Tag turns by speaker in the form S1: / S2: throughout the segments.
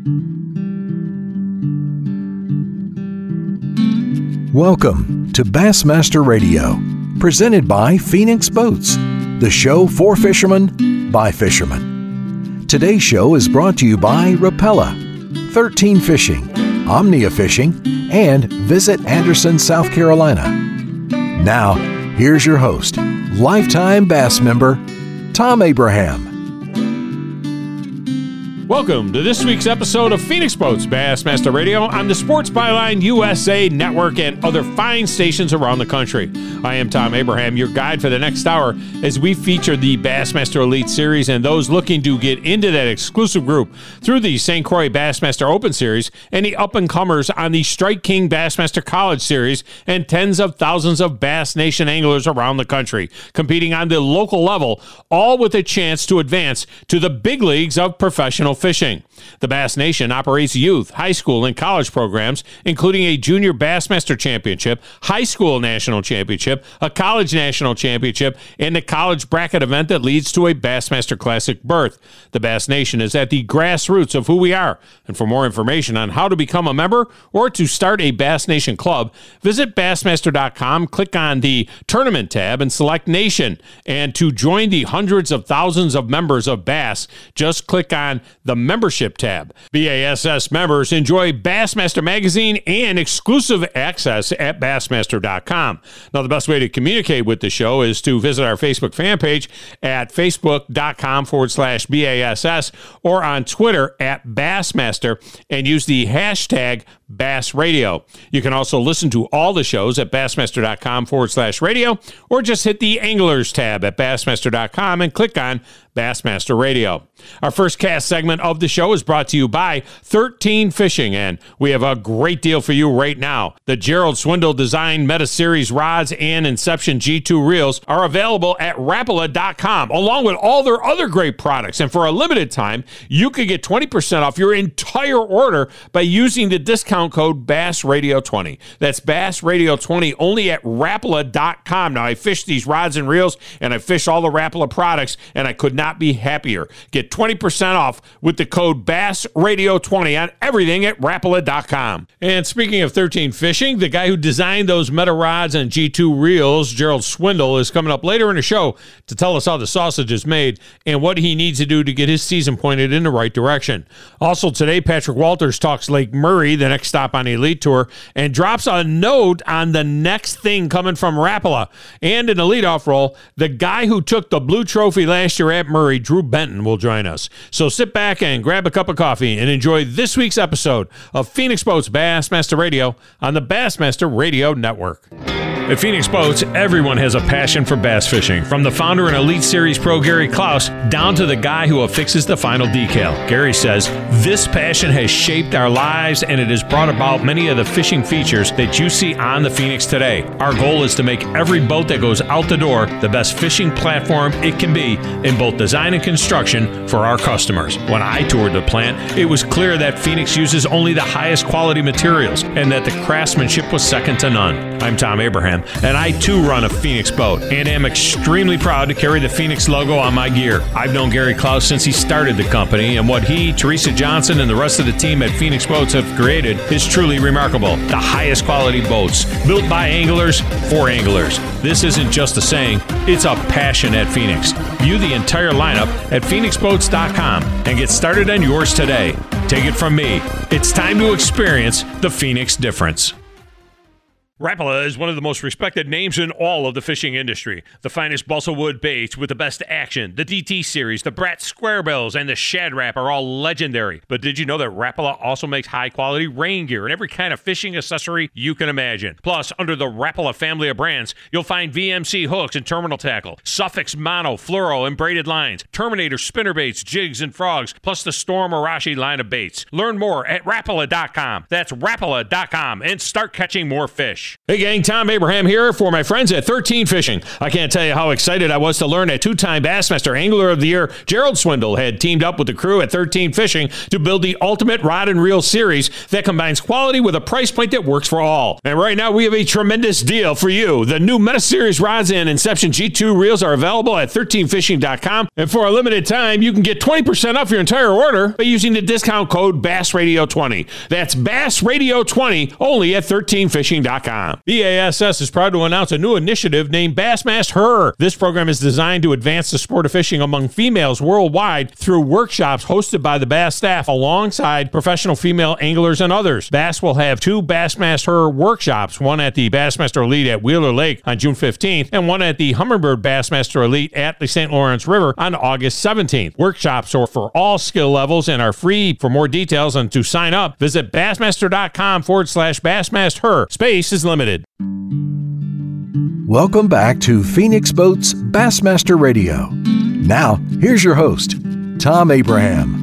S1: Welcome to Bassmaster Radio, presented by Phoenix Boats, the show for fishermen by fishermen. Today's show is brought to you by Rapala, 13 Fishing, Omnia Fishing, and Visit Anderson, South Carolina. Now, here's your host, lifetime bass member, Tom Abraham.
S2: Welcome to this week's episode of Phoenix Boats Bassmaster Radio on the Sports Byline USA Network and other fine stations around the country. I am Tom Abraham, your guide for the next hour as we feature the Bassmaster Elite Series and those looking to get into that exclusive group through the St. Croix Bassmaster Open Series and the up-and-comers on the Strike King Bassmaster College Series and tens of thousands of Bass Nation anglers around the country competing on the local level, all with a chance to advance to the big leagues of professional fishing. The Bass Nation operates youth, high school, and college programs, including a Junior Bassmaster Championship, High School National Championship, a College National Championship, and a college bracket event that leads to a Bassmaster Classic berth. The Bass Nation is at the grassroots of who we are. And for more information on how to become a member or to start a Bass Nation club, visit Bassmaster.com, click on the Tournament tab, and select Nation. And to join the hundreds of thousands of members of Bass, just click on the Membership tab. BASS members enjoy Bassmaster Magazine and exclusive access at Bassmaster.com. Now, the best way to communicate with the show is to visit our Facebook fan page at Facebook.com/BASS or on Twitter at Bassmaster and use the hashtag Bass Radio. You can also listen to all the shows at Bassmaster.com/radio or just hit the Anglers tab at Bassmaster.com and click on Bassmaster Radio. Our first cast segment of the show is brought to you by 13 Fishing, and we have a great deal for you right now. The Gerald Swindle Design Meta Series rods and Inception G2 reels are available at Rapala.com, along with all their other great products. And for a limited time, you could get 20% off your entire order by using the discount code BassRadio20. That's BassRadio20 only at Rapala.com. Now, I fish these rods and reels, and I fish all the Rapala products, and I could not be happier. Get 20% off with the code BassRadio20 on everything at Rapala.com. And speaking of 13 Fishing, the guy who designed those Meta rods and G2 reels, Gerald Swindle, is coming up later in the show to tell us how the sausage is made and what he needs to do to get his season pointed in the right direction. Also today, Patrick Walters talks Lake Murray, the next stop on the Elite Tour, and drops a note on the next thing coming from Rapala. And in the leadoff role, the guy who took the blue trophy last year at Murray, Drew Benton, will join us. So sit back and grab a cup of coffee and enjoy this week's episode of Phoenix Boats Bassmaster Radio on the Bassmaster Radio Network. At Phoenix Boats, everyone has a passion for bass fishing, from the founder and Elite Series pro Gary Klaus down to the guy who affixes the final decal. Gary says, "This passion has shaped our lives and it has brought about many of the fishing features that you see on the Phoenix today. Our goal is to make every boat that goes out the door the best fishing platform it can be in both design and construction for our customers." When I toured the plant, it was clear that Phoenix uses only the highest quality materials and that the craftsmanship was second to none. I'm Tom Abraham, and I too run a Phoenix boat and am extremely proud to carry the Phoenix logo on my gear. I've known Gary Klaus since he started the company, and what he, Teresa Johnson, and the rest of the team at Phoenix Boats have created is truly remarkable. The highest quality boats, built by anglers for anglers. This isn't just a saying, it's a passion at Phoenix. View the entire lineup at PhoenixBoats.com and get started on yours today. Take it from me, it's time to experience the Phoenix difference. Rapala is one of the most respected names in all of the fishing industry. The finest balsa wood baits with the best action, the DT series, the Brat Square Bills, and the Shad Rap are all legendary. But did you know that Rapala also makes high-quality rain gear and every kind of fishing accessory you can imagine? Plus, under the Rapala family of brands, you'll find VMC hooks and terminal tackle, Suffix mono, fluoro, and braided lines, Terminator spinner baits, jigs, and frogs, plus the Storm Arashi line of baits. Learn more at Rapala.com. That's Rapala.com, and start catching more fish. fish. Hey gang, Tom Abraham here for my friends at 13 Fishing. I can't tell you how excited I was to learn that two-time Bassmaster Angler of the Year Gerald Swindle had teamed up with the crew at 13 Fishing to build the ultimate rod and reel series that combines quality with a price point that works for all. And right now we have a tremendous deal for you. The new Meta Series rods and Inception G2 reels are available at 13fishing.com, and for a limited time you can get 20% off your entire order by using the discount code BassRadio20. That's BassRadio20 only at 13fishing.com. BASS is proud to announce a new initiative named Bassmast Her. This program is designed to advance the sport of fishing among females worldwide through workshops hosted by the Bass staff alongside professional female anglers and others. Bass will have two Bassmast Her workshops, one at the Bassmaster Elite at Wheeler Lake on June 15th and one at the Humminbird Bassmaster Elite at the St. Lawrence River on August 17th. Workshops are for all skill levels and are free. For more details and to sign up, visit Bassmaster.com/Bassmast Her. Space is limited.
S1: Welcome back to Phoenix Boats Bassmaster Radio. Now, here's your host, Tom Abraham.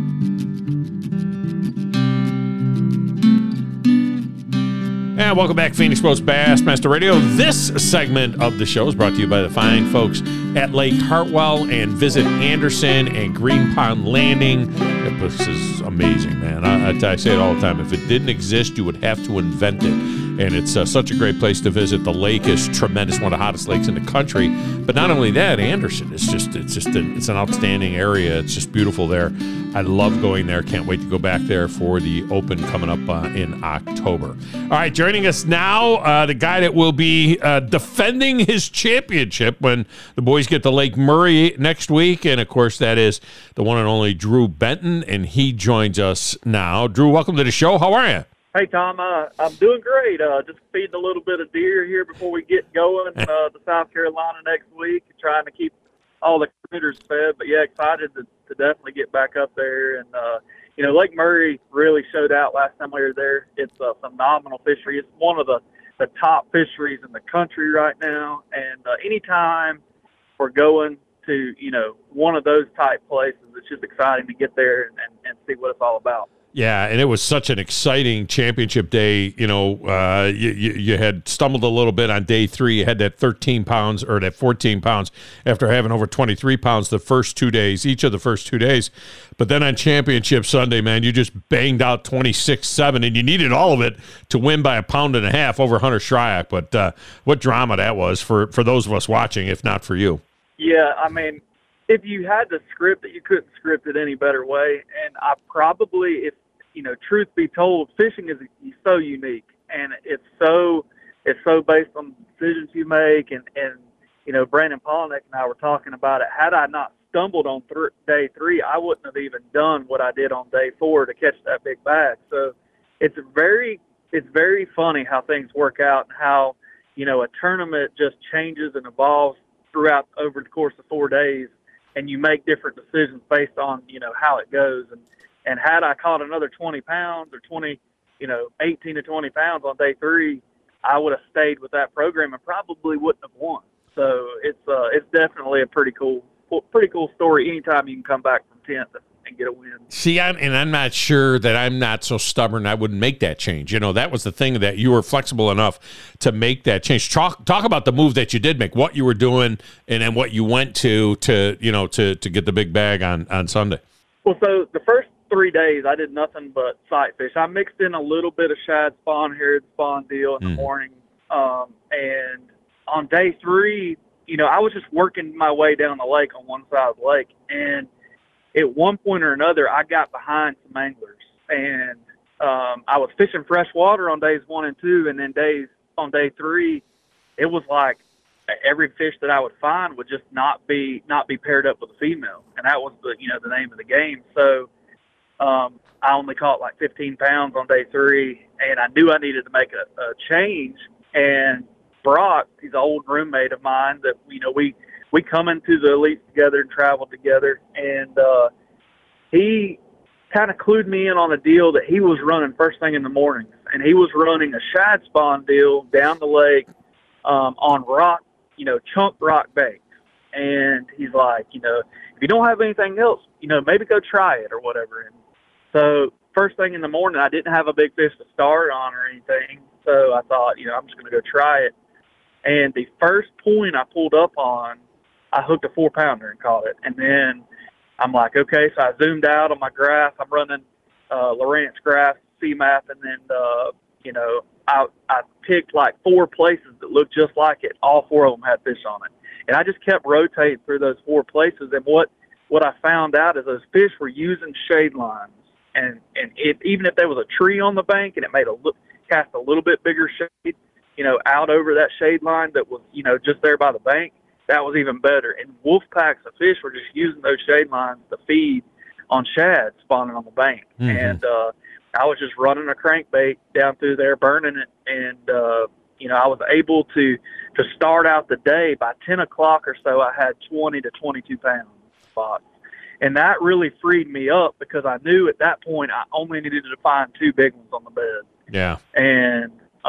S2: And welcome back, Phoenix Boats Bassmaster Radio. This segment of the show is brought to you by the fine folks at Lake Hartwell, and visit Anderson and Green Pond Landing. This is amazing, man. I say it all the time. If it didn't exist, you would have to invent it. And it's such a great place to visit. The lake is tremendous, one of the hottest lakes in the country. But not only that, Anderson is it's an outstanding area. It's just beautiful there. I love going there. Can't wait to go back there for the Open coming up in October. All right, joining us now, the guy that will be defending his championship when the boys get to Lake Murray next week. And, of course, that is the one and only Drew Benton, and he joins us now. Drew, welcome to the show. How are you?
S3: Hey, Tom, I'm doing great. Just feeding a little bit of deer here before we get going to South Carolina next week, trying to keep all the critters fed. But, yeah, excited to definitely get back up there. And, Lake Murray really showed out last time we were there. It's a phenomenal fishery. It's one of the top fisheries in the country right now. And anytime we're going to, one of those type places, it's just exciting to get there and see what it's all about.
S2: Yeah, and it was such an exciting championship day. You had stumbled a little bit on day 3. You had that 13 pounds or that 14 pounds after having over 23 pounds the first 2 days, each of the first 2 days. But then on championship Sunday, man, you just banged out 26-7, and you needed all of it to win by 1.5 pounds over Hunter Shryock. But what drama that was for those of us watching, if not for you.
S3: Yeah, I mean, if you had to script it, you couldn't script it any better way. And I probably, truth be told, fishing is so unique, and it's so based on decisions you make. And Brandon Polnick and I were talking about it. Had I not stumbled on day 3, I wouldn't have even done what I did on day 4 to catch that big bag. So it's very funny how things work out, and how a tournament just changes and evolves throughout over the course of 4 days, and you make different decisions based on how it goes. And had I caught another 20 pounds or 18 to 20 pounds on day 3, I would have stayed with that program and probably wouldn't have won. So it's definitely a pretty cool story. Anytime you can come back from 10th and get a win.
S2: See, I'm not sure that I'm not so stubborn I wouldn't make that change. That was the thing, that you were flexible enough to make that change. Talk about the move that you did make, what you were doing, and then what you went to get the big bag on Sunday.
S3: Well, so the first 3 days, I did nothing but sight fish. I mixed in a little bit of shad spawn here, spawn deal in the morning. And on day 3, I was just working my way down the lake on one side of the lake. And at one point or another, I got behind some anglers. And I was fishing fresh water on days 1 and 2. And then on day 3, it was like every fish that I would find would just not be paired up with a female. And that was the name of the game. So I only caught like 15 pounds on day 3, and I knew I needed to make a change. And Brock, he's an old roommate of mine that, we come into the elites together and traveled together. And he kind of clued me in on a deal that he was running first thing in the morning. And he was running a shad spawn deal down the lake on rock, chunk rock baits. And he's like, if you don't have anything else, maybe go try it or whatever. And so first thing in the morning, I didn't have a big fish to start on or anything. so I thought, I'm just going to go try it. And the first point I pulled up on, I hooked a 4-pounder and caught it. And then I'm like, okay, so I zoomed out on my graph. I'm running Lowrance graph, CMAP, and then, I picked like 4 places that looked just like it. All 4 of them had fish on it. And I just kept rotating through those 4 places. And what I found out is those fish were using shade lines. And even if there was a tree on the bank and it made cast a little bit bigger shade, out over that shade line that was, just there by the bank, that was even better. And wolf packs of fish were just using those shade lines to feed on shad spawning on the bank. Mm-hmm. And I was just running a crankbait down through there, burning it. And, I was able to start out the day by 10 o'clock or so. I had 20 to 22 pounds spots. And that really freed me up because I knew at that point I only needed to find 2 big ones on the bed.
S2: Yeah.
S3: And,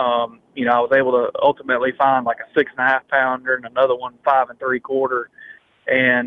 S3: I was able to ultimately find like a 6.5 pounder and another one 5 3/4. And,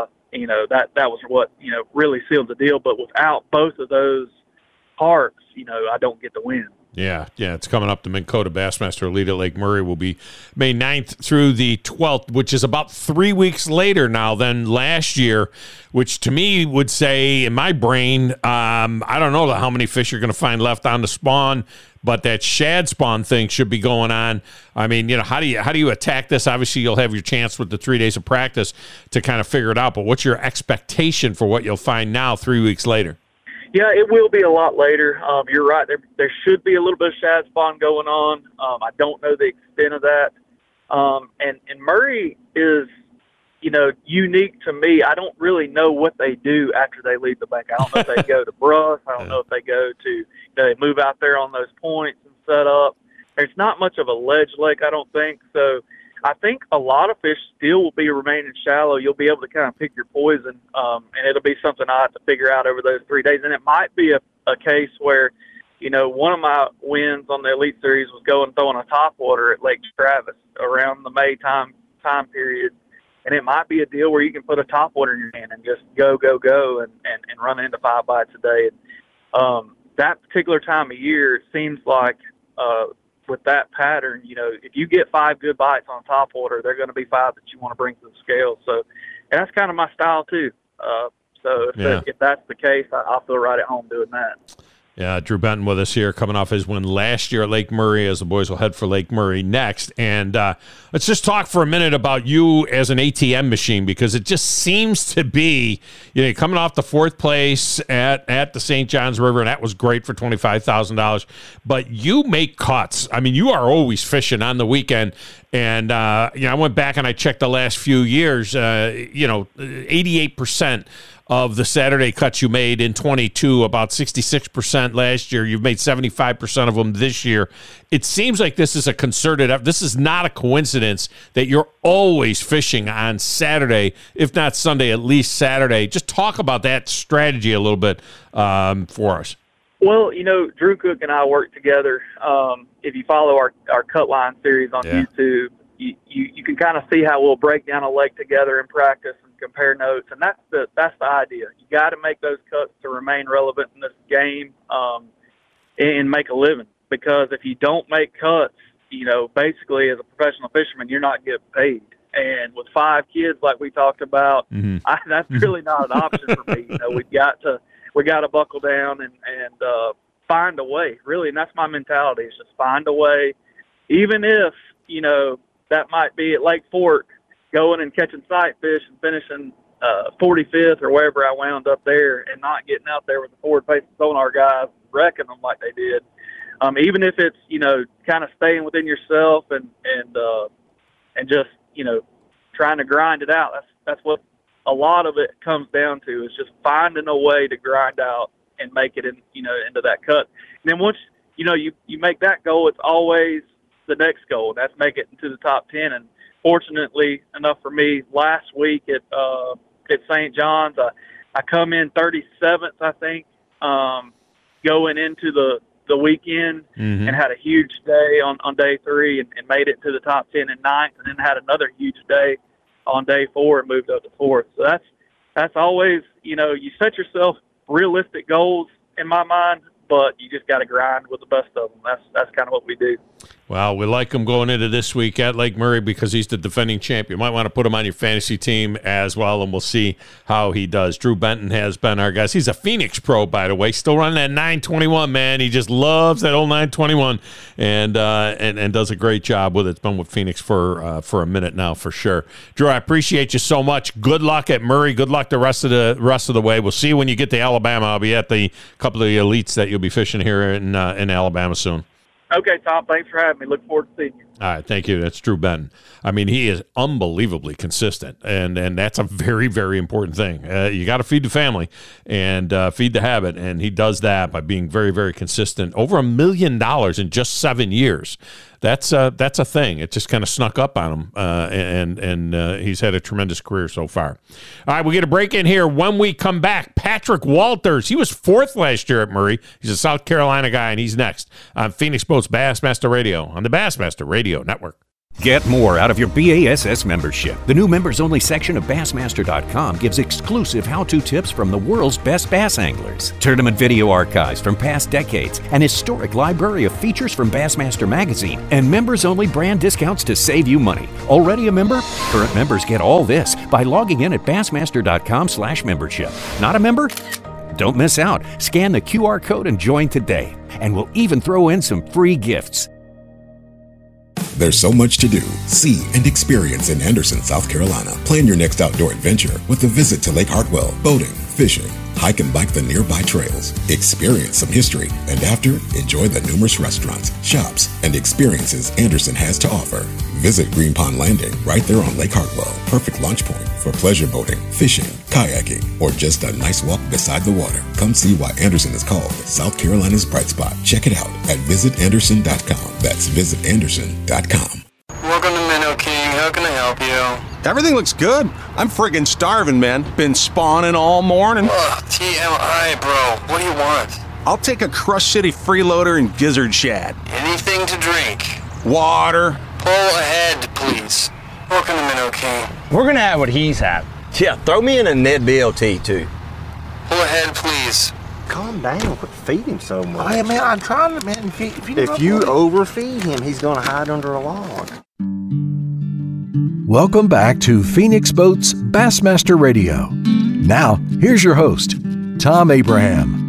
S3: that was what, really sealed the deal. But without both of those parts, I don't get the win.
S2: Yeah, it's coming up. The Minn Kota Bassmaster Elite at Lake Murray will be May 9th through the 12th, which is about 3 weeks later now than last year, which to me would say in my brain, I don't know how many fish you're going to find left on the spawn, but that shad spawn thing should be going on. I mean, how do you attack this? Obviously, you'll have your chance with the 3 days of practice to kind of figure it out, but what's your expectation for what you'll find now 3 weeks later?
S3: Yeah, it will be a lot later. You're right. There should be a little bit of shad spawn going on. I don't know the extent of that. And Murray is, unique to me. I don't really know what they do after they leave the bank. I don't know if they go to brush. I don't know if they go to, they move out there on those points and set up. There's not much of a ledge lake, I don't think. So I think a lot of fish still will be remaining shallow. You'll be able to kind of pick your poison, and it'll be something I have to figure out over those 3 days. And it might be a case where, one of my wins on the Elite Series was throwing a topwater at Lake Travis around the May time period. And it might be a deal where you can put a topwater in your hand and just go, and run into 5 bites a day. And, that particular time of year, it seems like, with that pattern, if you get 5 good bites on topwater, they're going to be 5 that you want to bring to the scale. So, and that's kind of my style too. So if that's the case, I'll feel right at home doing that.
S2: Yeah, Drew Benton with us here, coming off his win last year at Lake Murray, as the boys will head for Lake Murray next. And let's just talk for a minute about you as an ATM machine, because it just seems to be, coming off the 4th place at the St. Johns River, and that was great for $25,000. But you make cuts. I mean, you are always fishing on the weekend. And, I went back and I checked the last few years, 88% of the Saturday cuts you made in 22, about 66% last year. You've made 75% of them this year. It seems like this is a concerted effort. This is not a coincidence that you're always fishing on Saturday, if not Sunday, at least Saturday. Just talk about that strategy a little bit for us.
S3: Well, Drew Cook and I work together. If you follow our Cut Line series on YouTube, you can kind of see how we'll break down a lake together in practice and compare notes. And that's the idea. You got to make those cuts to remain relevant in this game, and make a living. Because if you don't make cuts, basically as a professional fisherman, you're not getting paid. And with 5 kids, like we talked about, that's really not an option for me. We got to buckle down and find a way, really. And that's my mentality, is just find a way. Even if, that might be at Lake Fork, going and catching sight fish and finishing 45th or wherever I wound up there, and not getting out there with the forward-facing sonar guys, wrecking them like they did. Even if it's, kind of staying within yourself and just, trying to grind it out. That's what a lot of it comes down to, is just finding a way to grind out and make it into that cut. And then once, you make that goal, it's always the next goal. That's make it into the top 10. And fortunately enough for me, last week at St. John's, I come in 37th, I think, going into the weekend, and had a huge day on day 3 and made it to the top 10 and 9th, and then had another huge day on day 4 and moved up to 4th. So that's always, you set yourself realistic goals in my mind, but you just got to grind with the best of them. That's kind of what we do.
S2: Well, we like him going into this week at Lake Murray because he's the defending champ. You might want to put him on your fantasy team as well, and we'll see how he does. Drew Benton has been our guest. He's a Phoenix pro, by the way, still running that 921, man. He just loves that old 921 and does a great job with it. It's been with Phoenix for a minute now, for sure. Drew, I appreciate you so much. Good luck at Murray. Good luck the rest of the way. We'll see you when you get to Alabama. I'll be at the couple of the elites that you'll be fishing here in Alabama soon.
S3: Okay, Tom, thanks for having me. Look forward to seeing you.
S2: All right, thank you. That's Drew Benton. I mean, he is unbelievably consistent, and that's a very, very important thing. You got to feed the family and feed the habit, and he does that by being very, very consistent. Over $1 million in just 7 years. That's a thing. It just kind of snuck up on him, and he's had a tremendous career so far. All right, we get a break in here. When we come back, Patrick Walters. He was 4th last year at Murray. He's a South Carolina guy, and he's next on Phoenix Boats Bassmaster Radio on the Bassmaster Radio Network.
S4: Get more out of your BASS membership. The new members-only section of Bassmaster.com gives exclusive how-to tips from the world's best bass anglers, tournament video archives from past decades, an historic library of features from Bassmaster Magazine, and members-only brand discounts to save you money. Already a member? Current members get all this by logging in at Bassmaster.com/membership. Not a member? Don't miss out. Scan the QR code and join today. And we'll even throw in some free gifts.
S5: There's so much to do, see, and experience in Anderson, South Carolina. Plan your next outdoor adventure with a visit to Lake Hartwell, boating, fishing, hike and bike the nearby trails, experience some history, and after, enjoy the numerous restaurants, shops, and experiences Anderson has to offer. Visit Green Pond Landing right there on Lake Hartwell. Perfect launch point for pleasure boating, fishing, kayaking, or just a nice walk beside the water. Come see why Anderson is called South Carolina's bright spot. Check it out at visitanderson.com. That's visitanderson.com.
S6: Welcome to Minnow King. How can I help you?
S7: Everything looks good. I'm friggin' starving, man. Been spawning all morning.
S6: Ugh, TMI, bro. What do you want?
S7: I'll take a Crush City freeloader and gizzard shad.
S6: Anything to drink?
S7: Water.
S6: Pull ahead, please. Welcome to Minnow King.
S8: We're gonna have what he's had.
S9: Yeah, throw me in a Ned BLT too.
S6: Pull ahead, please.
S8: Calm down. Quit feeding so much.
S9: Hey, man, I'm trying to, man.
S8: If you overfeed him, he's gonna hide under a log.
S1: Welcome back to Phoenix Boats Bassmaster Radio. Now, here's your host, Tom Abraham.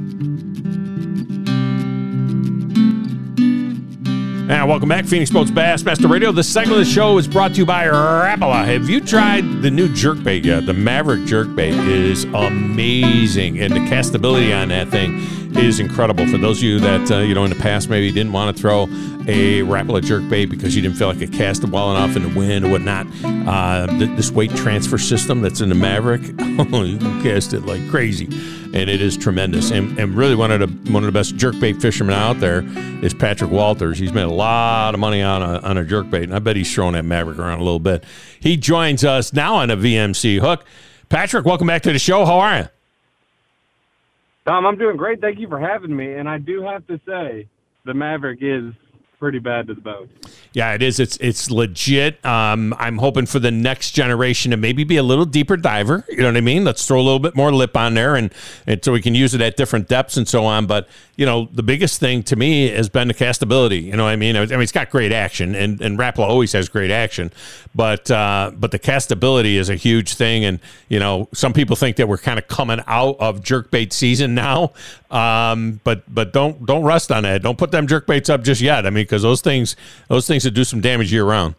S2: And welcome back, Phoenix Boats Bassmaster Radio. This segment of the show is brought to you by Rapala. Have you tried the new jerkbait yet? The Maverick jerkbait is amazing, and the castability on that thing is incredible. For those of you that, in the past maybe didn't want to throw a Rapala jerkbait because you didn't feel like it casted well enough in the wind or whatnot, this weight transfer system that's in the Maverick, you can cast it like crazy. And it is tremendous. And really one of the best jerkbait fishermen out there is Patrick Walters. He's made a lot of money on a jerkbait, and I bet he's throwing that Maverick around a little bit. He joins us now on a VMC hook. Patrick, welcome back to the show. How are you?
S10: Tom, I'm doing great. Thank you for having me. And I do have to say, the Maverick is pretty bad to the boat.
S2: Yeah, it is. It's legit. I'm hoping for the next generation to maybe be a little deeper diver. You know what I mean? Let's throw a little bit more lip on there, and so we can use it at different depths and so on. But the biggest thing to me has been the castability. You know what I mean? It's got great action, and Rapala always has great action, but the castability is a huge thing. And some people think that we're kind of coming out of jerkbait season now, but don't rest on that. Don't put them jerkbaits up just yet. I mean, because those things that do some damage year round.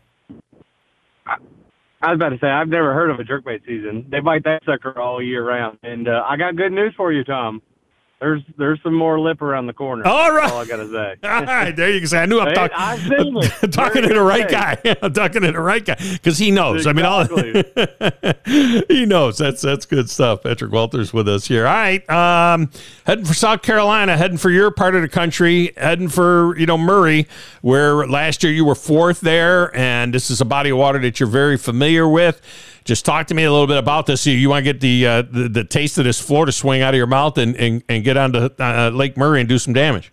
S10: I was about to say, I've never heard of a jerkbait season. They bite that sucker all year round. And I got good news for you, Tom. There's some more lip around the corner.
S2: All right.
S10: That's all I got to say.
S2: All right, there you can say. I knew I'm talking to the right guy. I'm talking to the right guy because he knows.
S10: Exactly.
S2: He knows. That's good stuff. Patrick Walters with us here. All right, heading for South Carolina, heading for your part of the country, heading for Murray, where last year you were 4th there, and this is a body of water that you're very familiar with. Just talk to me a little bit about this. You want to get the taste of this Florida swing out of your mouth and get onto Lake Murray and do some damage.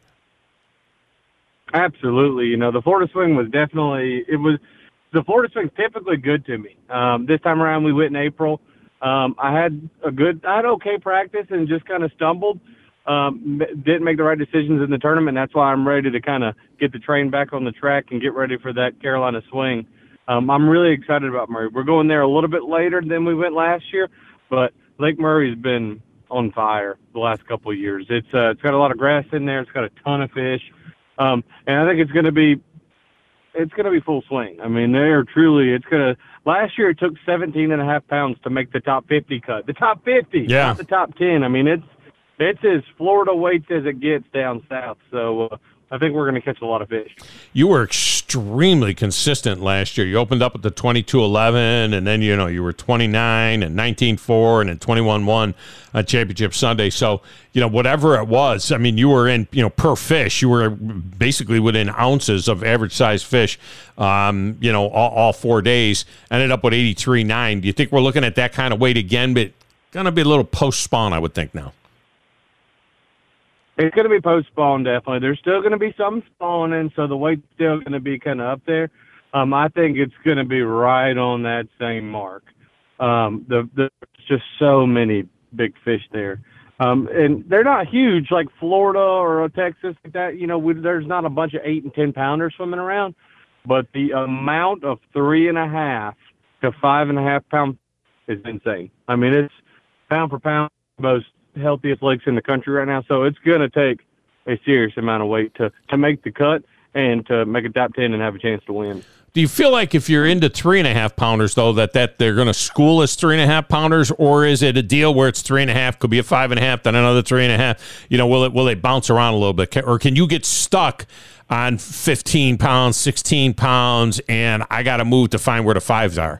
S10: Absolutely. The Florida swing was the Florida swing's typically good to me. This time around we went in April. I had okay practice and just kind of stumbled. didn't make the right decisions in the tournament. That's why I'm ready to kind of get the train back on the track and get ready for that Carolina swing. I'm really excited about Murray. We're going there a little bit later than we went last year, but Lake Murray's been on fire the last couple of years. It's got a lot of grass in there. It's got a ton of fish, and I think it's going to be full swing. I mean, last year it took 17.5 pounds to make the top 50 cut. The top 50, not the top 10. I mean, it's as Florida weights as it gets down south. So I think we're going to catch a lot of fish.
S2: You were extremely consistent last year. You opened up at the 22-11, and then, you were 29 and 19-4 and then 21-1 on Championship Sunday. So, whatever it was, I mean, you were in, per fish, you were basically within ounces of average size fish, all 4 days. Ended up with 83.9. Do you think we're looking at that kind of weight again? But going to be a little post-spawn, I would think now.
S10: It's going to be post-spawn, definitely. There's still going to be some spawning, so the weight's still going to be kind of up there. I think it's going to be right on that same mark. There's just so many big fish there. And they're not huge like Florida or Texas like that. There's not a bunch of 8 and 10 pounders swimming around, but the amount of 3.5 to 5.5 pound is insane. I mean, it's pound for pound most healthiest lakes in the country right now, so it's going to take a serious amount of weight to make the cut and to make a top 10 and have a chance to win.
S2: Do you feel like if you're into 3.5 pounders though that they're going to school as 3.5 pounders, or is it a deal where it's 3.5, could be a 5.5, then another 3.5? Will they bounce around a little bit, or can you get stuck on 15 pounds, 16 pounds, and I got to move to find where the fives are?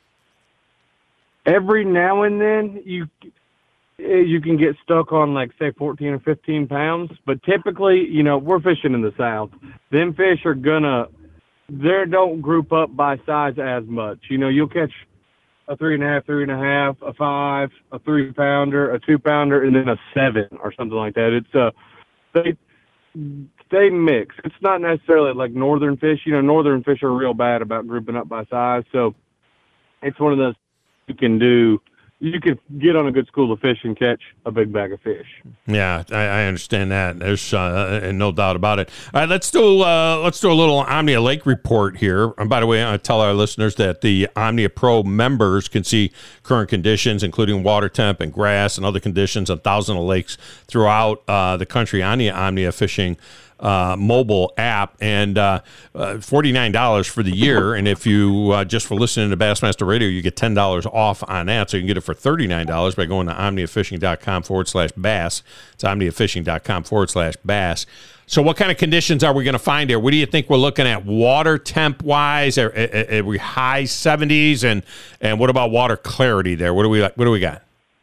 S10: Every now and then you can get stuck on, like, say, 14 or 15 pounds. But typically, we're fishing in the South. Them fish are they don't group up by size as much. You'll catch a 3.5, a 5, a 3-pounder, a 2-pounder, and then a 7 or something like that. It's they mix. It's not necessarily like northern fish. Northern fish are real bad about grouping up by size. So it's one of those you can do. You could get on a good school of fish and catch a big bag of fish. Yeah,
S2: I understand that. There's no doubt about it. All right, let's do a little Omnia Lake report here. And by the way, I tell our listeners that the Omnia Pro members can see current conditions, including water temp and grass and other conditions on thousands of lakes throughout the country on the Omnia Fishing mobile app, and $49 for the year. And if you just for listening to Bassmaster Radio, you get $10 off on that. So you can get it for $39 by going to omniafishing.com/bass. It's omniafishing.com/bass. So what kind of conditions are we going to find here? What do you think we're looking at water temp wise? Are we high 70s? And what about water clarity there? What do we got?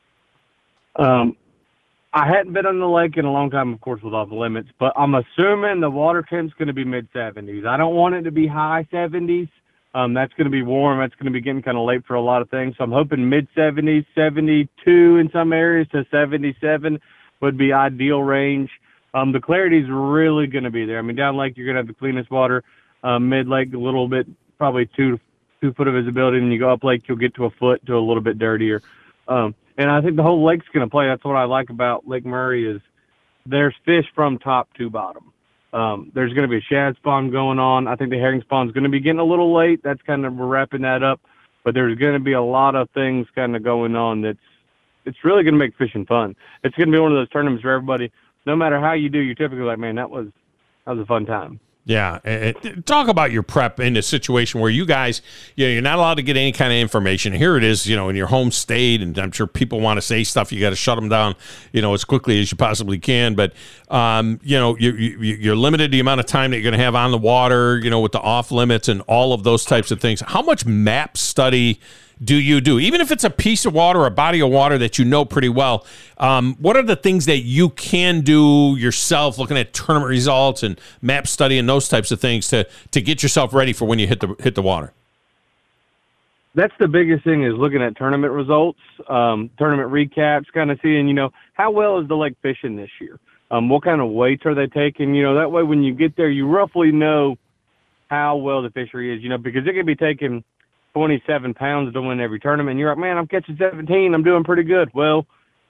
S10: I hadn't been on the lake in a long time, of course, with Off the Limits, but I'm assuming the water temp's going to be mid-70s. I don't want it to be high 70s. That's going to be warm. That's going to be getting kind of late for a lot of things. So I'm hoping mid-70s, 72 in some areas to 77 would be ideal range. The clarity's really going to be there. I mean, down lake, you're going to have the cleanest water. Mid-lake, a little bit, probably 2 foot of visibility. And you go up lake, you'll get to a foot to a little bit dirtier. And I think the whole lake's going to play. That's what I like about Lake Murray is there's fish from top to bottom. There's going to be a shad spawn going on. I think the herring spawn's going to be getting a little late. That's kind of, we're wrapping that up. But there's going to be a lot of things kind of going on it's really going to make fishing fun. It's going to be one of those tournaments where everybody, no matter how you do, you're typically like, man, that was a fun time.
S2: Yeah. Talk about your prep in a situation where you guys, you're not allowed to get any kind of information. Here it is, in your home state, and I'm sure people want to say stuff. You got to shut them down, as quickly as you possibly can. But, you're limited to the amount of time that you're going to have on the water, with the off limits and all of those types of things. How much map study do you do? Even if it's a piece of water, a body of water that you know pretty well, what are the things that you can do yourself, looking at tournament results and map study and those types of things to get yourself ready for when you hit the water?
S10: That's the biggest thing, is looking at tournament results, tournament recaps, kind of seeing, how well is the lake fishing this year? What kind of weights are they taking? That way when you get there, you roughly know how well the fishery is, because it could be taking 27 pounds to win every tournament. And you're like, man, I'm catching 17. I'm doing pretty good. Well,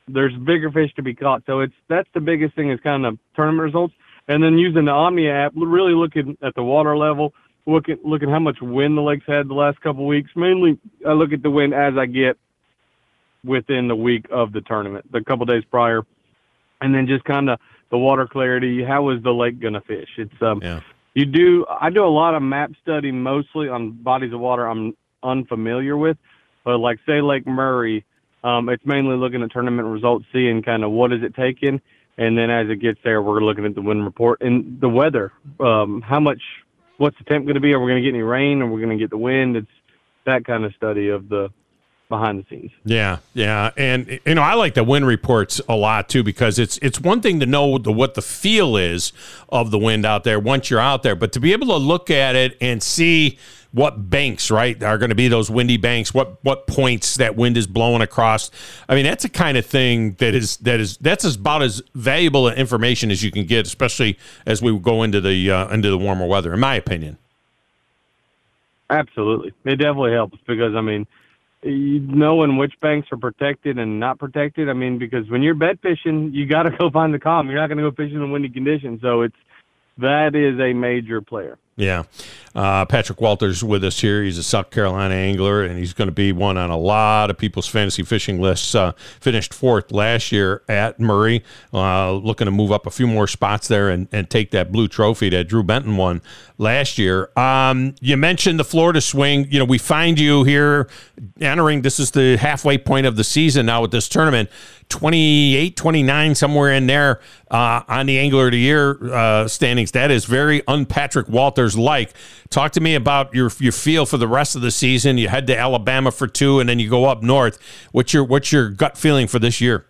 S10: there's bigger fish to be caught. So that's the biggest thing is kind of tournament results. And then using the Omnia app, really looking at the water level, looking how much wind the lake's had the last couple of weeks. Mainly, I look at the wind as I get within the week of the tournament, the couple days prior, and then just kind of the water clarity. How is the lake going to fish? It's I do a lot of map study, mostly on bodies of water I'm unfamiliar with, but like say Lake Murray, it's mainly looking at tournament results, seeing kind of what is it taking, and then as it gets there, we're looking at the wind report and the weather. What's the temp going to be? Are we going to get any rain? Are we going to get the wind? It's that kind of study of the behind the scenes.
S2: Yeah. And, I like the wind reports a lot, too, because it's one thing to know what the feel is of the wind out there once you're out there, but to be able to look at it and see what banks, right, are going to be those windy banks, what points that wind is blowing across. I mean, that's a kind of thing that's about as valuable information as you can get, especially as we go into the warmer weather, in my opinion.
S10: Absolutely. It definitely helps because, I mean, knowing which banks are protected and not protected, I mean, because when you're bed fishing, you got to go find the calm. You're not going to go fishing in windy conditions. So that is a major player.
S2: Yeah. Patrick Walters with us here. He's a South Carolina angler, and he's going to be one on a lot of people's fantasy fishing lists. Finished 4th last year at Murray, looking to move up a few more spots there and take that blue trophy that Drew Benton won last year. You mentioned the Florida swing. We find you here entering, this is the halfway point of the season now with this tournament, 28, 29, somewhere in there on the Angler of the Year standings. That is very un-Patrick Walters-like. Talk to me about your feel for the rest of the season. You head to Alabama for 2, and then you go up north. What's your gut feeling for this year?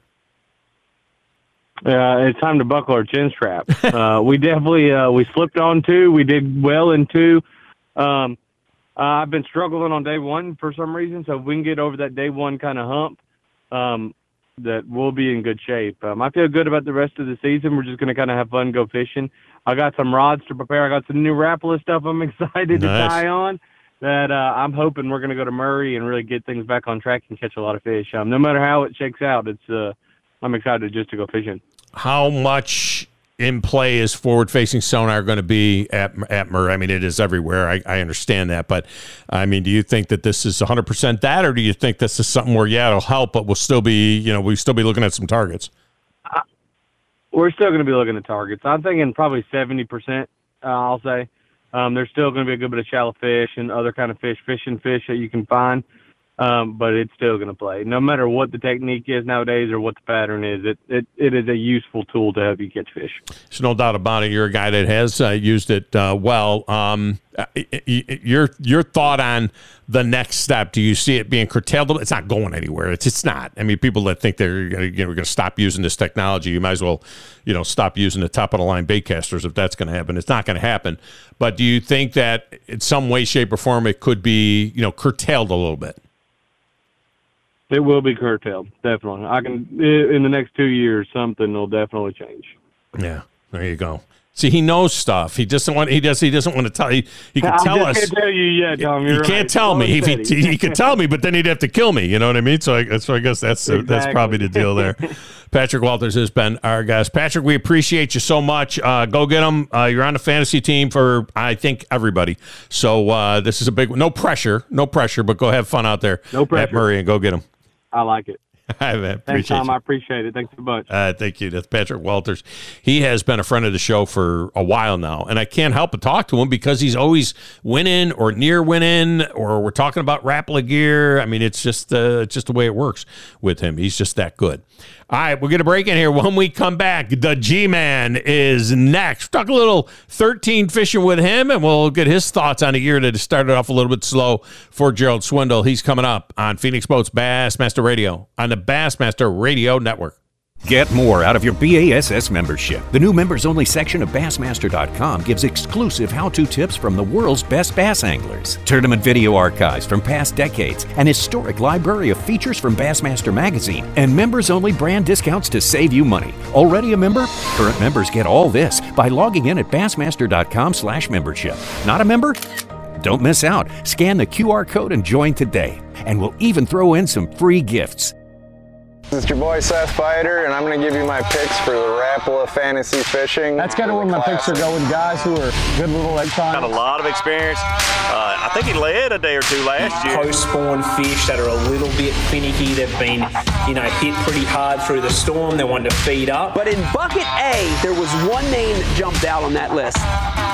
S10: It's time to buckle our chin strap. We definitely we slipped on 2. We did well in 2. I've been struggling on day 1 for some reason, so if we can get over that day 1 kind of hump, that we'll be in good shape. I feel good about the rest of the season. We're just going to kind of have fun, go fishing. I got some rods to prepare. I got some new Rapala stuff I'm excited to tie on that I'm hoping we're going to go to Murray and really get things back on track and catch a lot of fish. No matter how it shakes out, I'm excited just to go fishing. How
S2: much in play is forward-facing sonar going to be at Murray? I mean, it is everywhere. I understand that. But, I mean, do you think that this is 100% that, or do you think this is something where, it'll help, but we'll still be looking at some targets?
S10: We're still going to be looking at targets. I'm thinking probably 70%, I'll say. There's still going to be a good bit of shallow fish and other kind of fishing fish that you can find. But it's still going to play. No matter what the technique is nowadays or what the pattern is, it is a useful tool to help you catch fish.
S2: There's no doubt about it. You're a guy that has used it well. Your thought on the next step, do you see it being curtailed? It's not going anywhere. It's not. I mean, people that think they're going to stop using this technology, you might as well stop using the top-of-the-line baitcasters if that's going to happen. It's not going to happen. But do you think that in some way, shape, or form it could be curtailed a little bit?
S10: It will be curtailed, definitely. In the next 2 years, something will definitely change.
S2: Yeah, there you go. See, he knows stuff. He doesn't want to tell. He can tell us.
S10: I can't tell you yet, Tom.
S2: He can't tell me. If he could tell me, but then he'd have to kill me. You know what I mean? So I guess that's probably the deal there. Patrick Walters has been our guest. Patrick, we appreciate you so much. Go get him. You're on the fantasy team for, I think, everybody. So this is a big one. No pressure, but go have fun out there at Murray and go get him.
S10: I like it.
S2: Thanks,
S10: Tom. I appreciate it. Thanks so much.
S2: Thank you. That's Patrick Walters. He has been a friend of the show for a while now, and I can't help but talk to him because he's always winning or near winning, or we're talking about Rapala gear. I mean, it's just the way it works with him. He's just that good. All right, we're going to break in here. When we come back, the G-Man is next. Talk a little 13 fishing with him, and we'll get his thoughts on a year that started off a little bit slow for Gerald Swindle. He's coming up on Phoenix Boats Bassmaster Radio on the Bassmaster Radio Network.
S4: Get more out of your BASS membership. The new members-only section of Bassmaster.com gives exclusive how-to tips from the world's best bass anglers, tournament video archives from past decades, an historic library of features from Bassmaster Magazine, and members-only brand discounts to save you money. Already a member? Current members get all this by logging in at Bassmaster.com/membership. Not a member? Don't miss out. Scan the QR code and join today. And we'll even throw in some free gifts.
S11: It's your boy Seth Fighter, and I'm going to give you my picks for the Rapala Fantasy Fishing.
S12: That's kind of where my picks are going, guys who are good little lake time.
S13: Got a lot of experience. I think he led a day or two last year.
S14: Post-spawn fish that are a little bit finicky. They've been, hit pretty hard through the storm. They wanted to feed up.
S15: But in bucket A, there was one name that jumped out on that list.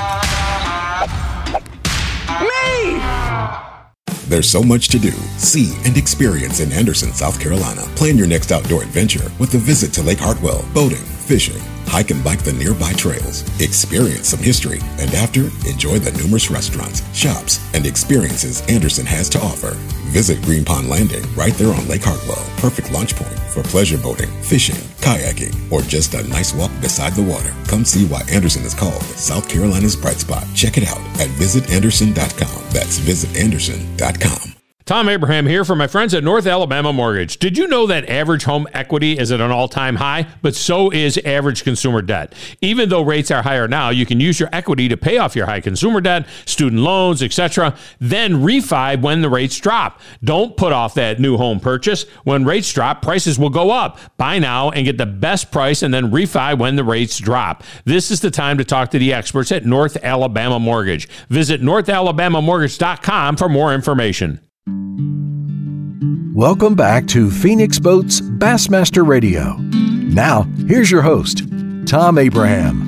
S15: Me!
S5: There's so much to do, see, and experience in Anderson, South Carolina. Plan your next outdoor adventure with a visit to Lake Hartwell, boating, fishing, hike and bike the nearby trails, experience some history, and after, enjoy the numerous restaurants, shops, and experiences Anderson has to offer. Visit Green Pond Landing right there on Lake Hartwell, perfect launch point for pleasure boating, fishing, kayaking, or just a nice walk beside the water. Come see why Anderson is called South Carolina's bright spot. Check it out at visitanderson.com. That's visitanderson.com.
S2: Tom Abraham here for my friends at North Alabama Mortgage. Did you know that average home equity is at an all-time high? But so is average consumer debt. Even though rates are higher now, you can use your equity to pay off your high consumer debt, student loans, etc., then refi when the rates drop. Don't put off that new home purchase. When rates drop, prices will go up. Buy now and get the best price and then refi when the rates drop. This is the time to talk to the experts at North Alabama Mortgage. Visit NorthAlabamaMortgage.com for more information.
S1: Welcome back to Phoenix Boats Bassmaster Radio. Now, here's your host, Tom Abraham.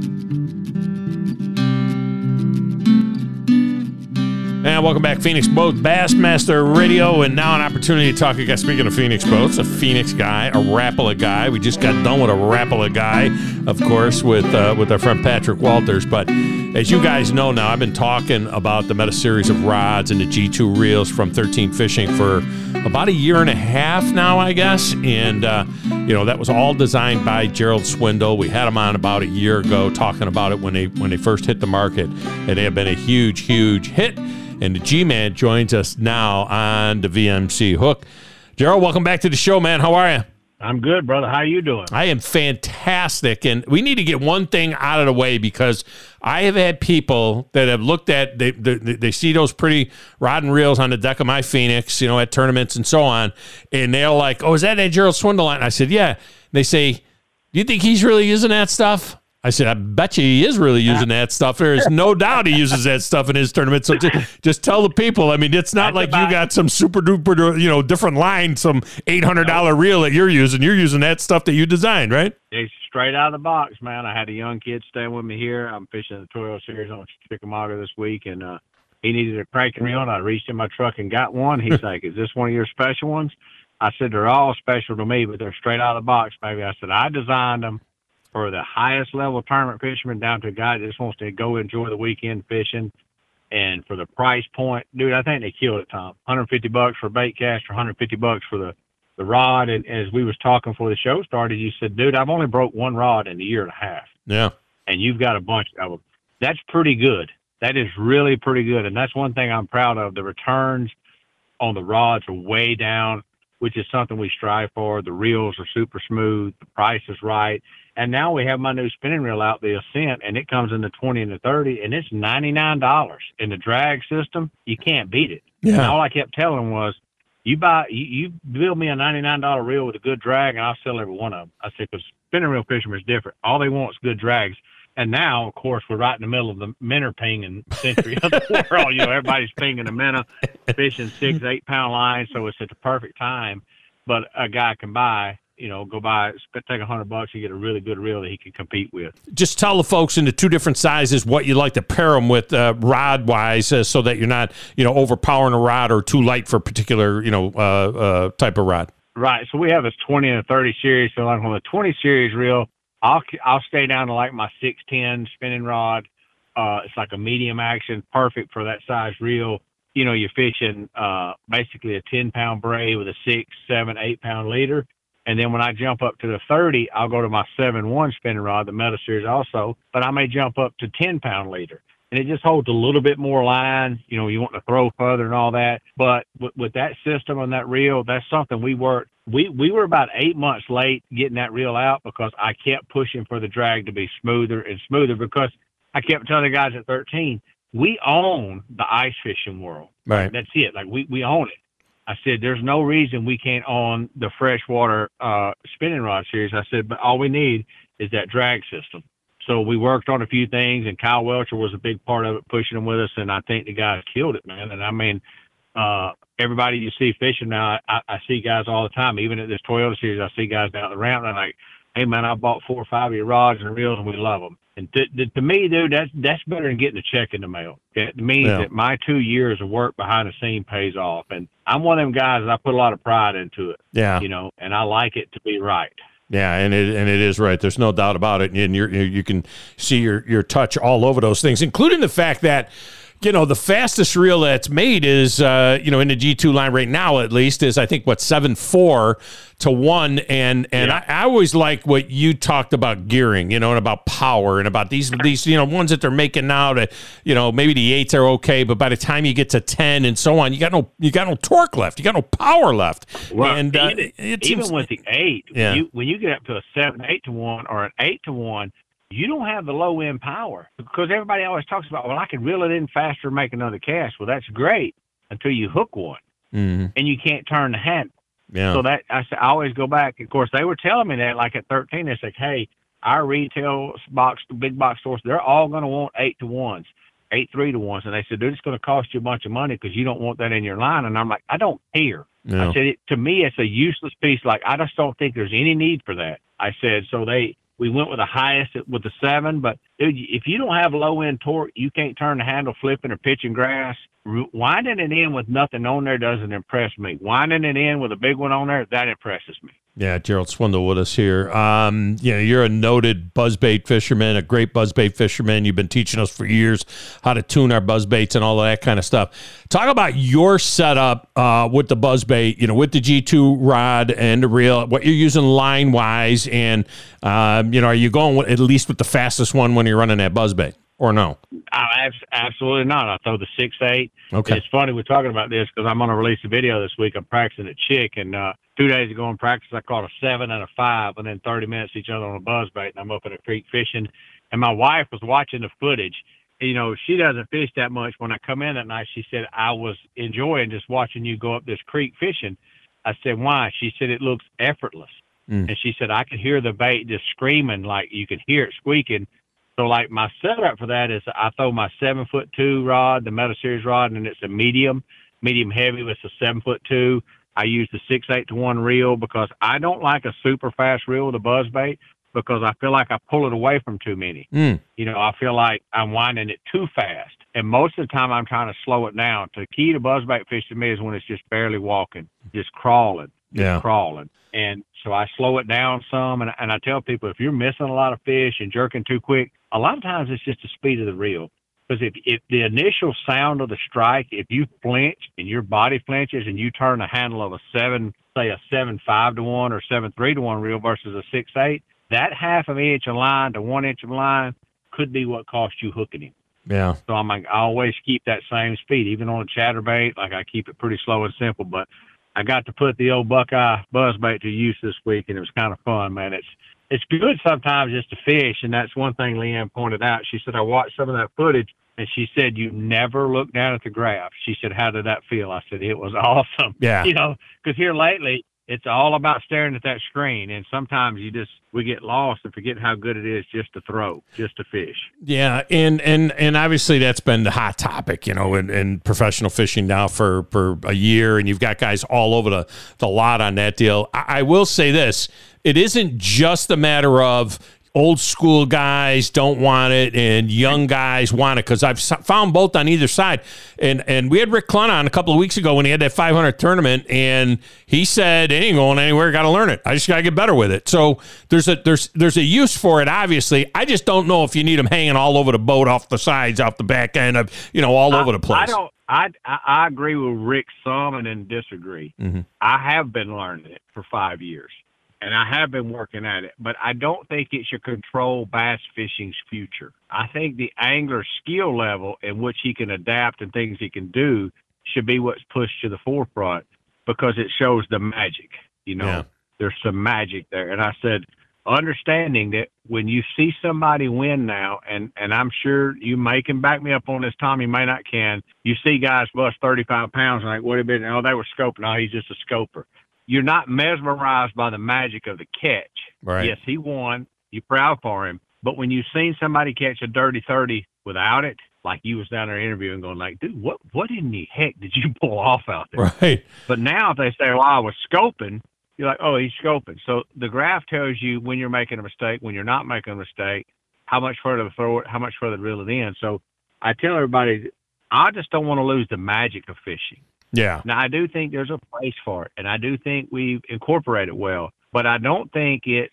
S2: And welcome back, Phoenix Boat Bassmaster Radio. And now an opportunity to talk, I guess, speaking of Phoenix Boats, a Phoenix guy, a Rapala guy. We just got done with a Rapala guy, of course, with our friend Patrick Walters. But as you guys know now, I've been talking about the Meta series of rods and the G2 reels from 13 Fishing for about a year and a half now, I guess. And, that was all designed by Gerald Swindle. We had him on about a year ago talking about it when they first hit the market. And they have been a huge, huge hit. And the G-Man joins us now on the VMC hook. Gerald, welcome back to the show, man. How are you?
S16: I'm good, brother. How you doing?
S2: I am fantastic. And we need to get one thing out of the way because I have had people that have looked at, they see those pretty rod and reels on the deck of my Phoenix, at tournaments and so on. And they're like, oh, is that Gerald Swindle line? I said, yeah. They say, do you think he's really using that stuff? I said, I bet you he is really using that stuff. There is no doubt he uses that stuff in his tournament. So just tell the people. I mean, it's not like you got some super duper, different line, some $800 reel that you're using. You're using that stuff that you designed, right?
S16: It's straight out of the box, man. I had a young kid staying with me here. I'm fishing the Toyo Series on Chickamauga this week, and he needed a cranking reel, and I reached in my truck and got one. He's like, is this one of your special ones? I said, they're all special to me, but they're straight out of the box, baby. I said, I designed them for the highest level tournament fisherman down to a guy that just wants to go enjoy the weekend fishing. And for the price point, dude, I think they killed it, Tom. $150 for a bait caster, $150 for the rod. And as we was talking before the show started, you said, dude, I've only broke one rod in a year and a half.
S2: Yeah.
S16: And you've got a bunch of them. That's pretty good. That is really pretty good. And that's one thing I'm proud of. The returns on the rods are way down, which is something we strive for. The reels are super smooth. The price is right. And now we have my new spinning reel out, the Ascent, and it comes in the 20 and the 30, and it's $99. In the drag system, you can't beat it.
S2: Yeah.
S16: And all I kept telling them was, you build me a $99 reel with a good drag, and I'll sell every one of them. I said, because spinning reel fishermen is different. All they want is good drags. And now, of course, we're right in the middle of the minnow pinging century of the world. Everybody's pinging the minnow, fishing 6-8 pound lines, so it's at the perfect time. But a guy can buy, go buy, take $100, you get a really good reel that he can compete with.
S2: Just tell the folks in the two different sizes what you like to pair them with rod-wise so that you're not, overpowering a rod or too light for a particular, type of rod.
S16: Right. So we have a 20 and a 30 series. So like on the 20 series reel, I'll stay down to like my 610 spinning rod. It's like a medium action, perfect for that size reel. You're fishing basically a 10-pound braid with a 6, 7, 8-pound leader. And then when I jump up to the 30, I'll go to my 7-1 spinning rod, the Meta series also, but I may jump up to 10-pound leader. And it just holds a little bit more line. You want to throw further and all that. But with that system and that reel, that's something we worked. We were about 8 months late getting that reel out because I kept pushing for the drag to be smoother and smoother because I kept telling the guys at 13, we own the ice fishing world.
S2: Right.
S16: That's it. Like we own it. I said, there's no reason we can't own the freshwater spinning rod series. I said, but all we need is that drag system. So we worked on a few things, and Kyle Welcher was a big part of it, pushing them with us, and I think the guys killed it, man. And I mean, everybody you see fishing now, I see guys all the time. Even at this Toyota series, I see guys down the ramp, and I'm like, hey, man, I bought 4 or 5 of your rods and reels, and we love them. And to me, dude, that's better than getting a check in the mail. It means that my 2 years of work behind the scene pays off. And I'm one of them guys that I put a lot of pride into it.
S2: Yeah.
S16: You know, and I like it to be right.
S2: Yeah, and it is right. There's no doubt about it. And you can see your touch all over those things, including the fact that, you know, the fastest reel that's made is, in the G2 line right now, at least, is I think 7.4 to 1. And I always like what you talked about gearing, and about power and about these ones that they're making now that, maybe the 8s are okay, but by the time you get to 10 and so on, you got no torque left, you got no power left.
S16: Well,
S2: and
S16: even with the 8, when you get up to a 7/8 to 1 or an 8 to 1. You don't have the low end power, because everybody always talks about, well, I can reel it in faster and make another cast. Well, that's great until you hook one and you can't turn the handle.
S2: Yeah.
S16: So that I always go back. Of course, they were telling me that like at 13, they said, hey, our retail box, big box stores, they're all going to want 8 to 1s, 8 3-to-1s. And they said, dude, it's going to cost you a bunch of money because you don't want that in your line. And I'm like, I don't care.
S2: No.
S16: I said, to me, it's a useless piece. Like, I just don't think there's any need for that. I said, so we went with the highest with the 7, but dude, if you don't have low end torque, you can't turn the handle flipping or pitching grass. Winding it in with nothing on there doesn't impress me. Winding it in with a big one on there, that impresses me.
S2: Yeah, Gerald Swindle with us here. You're a noted buzzbait fisherman, a great buzzbait fisherman. You've been teaching us for years how to tune our buzzbaits and all of that kind of stuff. Talk about your setup with the buzzbait, with the G2 rod and the reel, what you're using line-wise, and, are you going at least with the fastest one when you're running that buzzbait, or no?
S16: Absolutely not. I throw the 6/8.
S2: Okay.
S16: It's funny we're talking about this because I'm going to release a video this week. I'm practicing at Chick, and 2 days ago in practice, I caught a 7 and a 5, and then 30 minutes each other on a buzzbait, and I'm up in a creek fishing. And my wife was watching the footage. She doesn't fish that much. When I come in that night, she said, I was enjoying just watching you go up this creek fishing. I said, why? She said, it looks effortless. And she said, I could hear the bait just screaming, like you could hear it squeaking. So, like, my setup for that is I throw my 7'2" rod, the Metal Series rod, and it's a medium heavy with a 7'2". I use the 6/8 to 1 reel because I don't like a super fast reel with a buzzbait because I feel like I pull it away from too many. I feel like I'm winding it too fast. And most of the time I'm trying to slow it down. The key to buzzbait fish to me is when it's just barely walking, just crawling. And so I slow it down some, and I tell people, if you're missing a lot of fish and jerking too quick, a lot of times it's just the speed of the reel. Because if the initial sound of the strike, if you flinch and your body flinches and you turn the handle of a 7.5 to 1 or 7.3 to 1 reel versus a 6/8, that half of an inch of line to 1 inch of line could be what cost you hooking him.
S2: Yeah.
S16: So I'm like, I always keep that same speed, even on a chatterbait. Like, I keep it pretty slow and simple, but I got to put the old Buckeye buzzbait to use this week, and it was kind of fun, man. It's good sometimes just to fish, and that's one thing Leanne pointed out. She said, I watched some of that footage, and she said, you never look down at the graph. She said, how did that feel? I said, it was awesome.
S2: Yeah.
S16: Because here lately, it's all about staring at that screen, and sometimes we get lost and forget how good it is just to throw, just to fish.
S2: Yeah, and obviously that's been the hot topic, in professional fishing now for a year, and you've got guys all over the lot on that deal. I will say this, it isn't just a matter of old school guys don't want it and young guys want it, because I've found both on either side. And we had Rick Clunn on a couple of weeks ago when he had that 500 tournament, and he said, it ain't going anywhere, got to learn it. I just got to get better with it. So there's a use for it, obviously. I just don't know if you need them hanging all over the boat, off the sides, off the back end, of all over the place.
S16: I agree with Rick some and then disagree. I have been learning it for 5 years. And I have been working at it, but I don't think it should control bass fishing's future. I think the angler's skill level in which he can adapt and things he can do should be what's pushed to the forefront, because it shows the magic. There's some magic there. And I said, understanding that when you see somebody win now, and I'm sure you may can back me up on this, Tom, you may not can. You see guys bust 35 pounds and like, what have been? Oh, they were scoping. Oh, he's just a scoper. You're not mesmerized by the magic of the catch.
S2: Right.
S16: Yes, he won. You're proud for him. But when you've seen somebody catch a dirty 30 without it, like you was down there interviewing going like, dude, what in the heck did you pull off out there?
S2: Right.
S16: But now if they say, well, I was scoping, you're like, oh, he's scoping. So the graph tells you when you're making a mistake, when you're not making a mistake, how much further to throw it, how much further to reel it in. So I tell everybody, I just don't want to lose the magic of fishing.
S2: Yeah.
S16: Now, I do think there's a place for it, and I do think we incorporate it well. But I don't think it's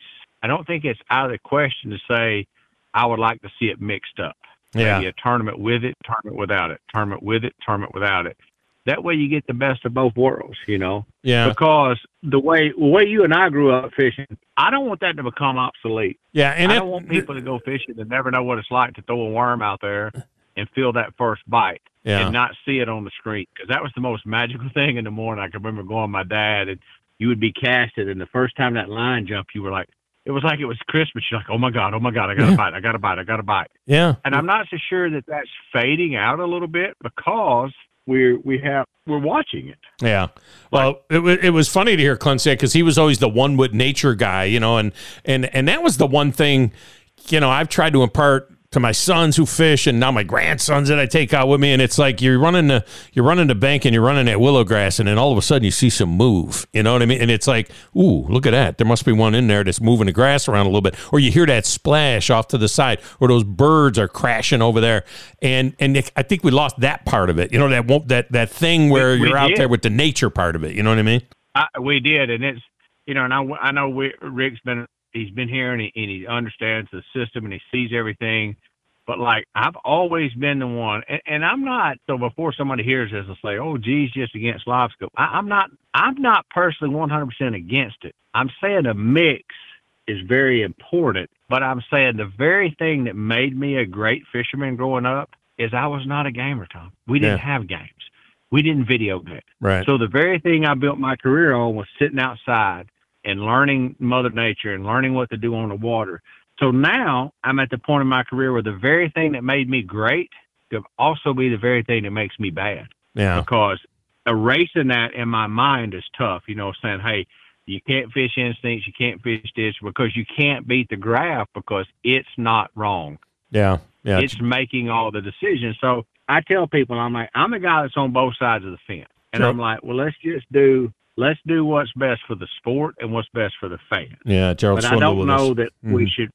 S16: out of the question to say I would like to see it mixed up.
S2: Yeah.
S16: Maybe a tournament with it, tournament without it, tournament with it, tournament without it. That way you get the best of both worlds, you know?
S2: Yeah.
S16: Because the way you and I grew up fishing, I don't want that to become obsolete.
S2: Yeah. And
S16: I don't want people to go fishing and never know what it's like to throw a worm out there and feel that first bite and not see it on the screen. Because that was the most magical thing in the morning. I can remember going with my dad, and you would be casted, and the first time that line jumped, you were like, it was like it was Christmas. You're like, oh my God, I got a bite.
S2: Yeah.
S16: And I'm not so sure that that's fading out a little bit because we're watching it.
S2: Yeah. Well, it was funny to hear Clint say, because he was always the one with nature guy, you know, and that was the one thing, you know, I've tried to impart to my sons who fish, and now my grandsons that I take out with me, and it's like you're running the bank and you're running that willow grass, and then all of a sudden you see some move, you know what I mean? And it's like, ooh, look at that. There must be one in there that's moving the grass around a little bit, or you hear that splash off to the side, or those birds are crashing over there, and I think we lost that part of it, you know, that thing where you're out there with the nature part of it, you know what I mean?
S16: We did, and it's, you know, and I know Rick's he's been here and he understands the system and he sees everything. But like, I've always been the one, and I'm not, so before somebody hears this and say, oh, geez, just against live scope. I'm not personally 100% against it. I'm saying a mix is very important, but I'm saying the very thing that made me a great fisherman growing up is I was not a gamer, Tom. We didn't have games. We didn't video game.
S2: Right.
S16: So the very thing I built my career on was sitting outside and learning Mother Nature and learning what to do on the water. So now I'm at the point in my career where the very thing that made me great could also be the very thing that makes me bad.
S2: Yeah.
S16: Because erasing that in my mind is tough, you know, saying, hey, you can't fish instincts, you can't fish this, because you can't beat the graph because it's not wrong.
S2: Yeah. Yeah.
S16: It's making all the decisions. So I tell people, I'm like, I'm the guy that's on both sides of the fence. And I'm like, well, let's do what's best for the sport and what's best for the fan.
S2: Yeah, Gerald.
S16: But I don't know that we should